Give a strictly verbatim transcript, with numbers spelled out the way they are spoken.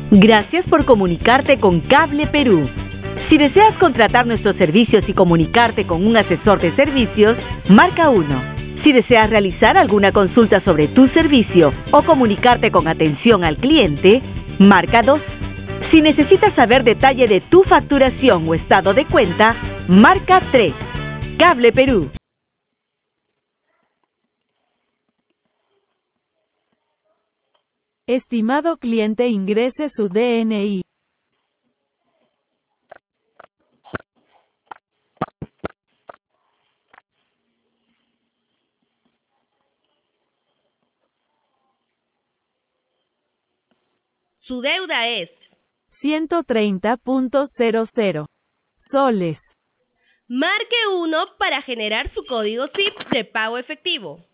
Gracias por comunicarte con Cable Perú. Si deseas contratar nuestros servicios y comunicarte con un asesor de servicios, marca uno. Si deseas realizar alguna consulta sobre tu servicio o comunicarte con atención al cliente, marca dos. Si necesitas saber detalle de tu facturación o estado de cuenta, marca tres. Cable Perú. Estimado cliente, ingrese su D N I. Su deuda es ciento treinta punto cero cero soles. Marque uno para generar su código S I P de pago efectivo.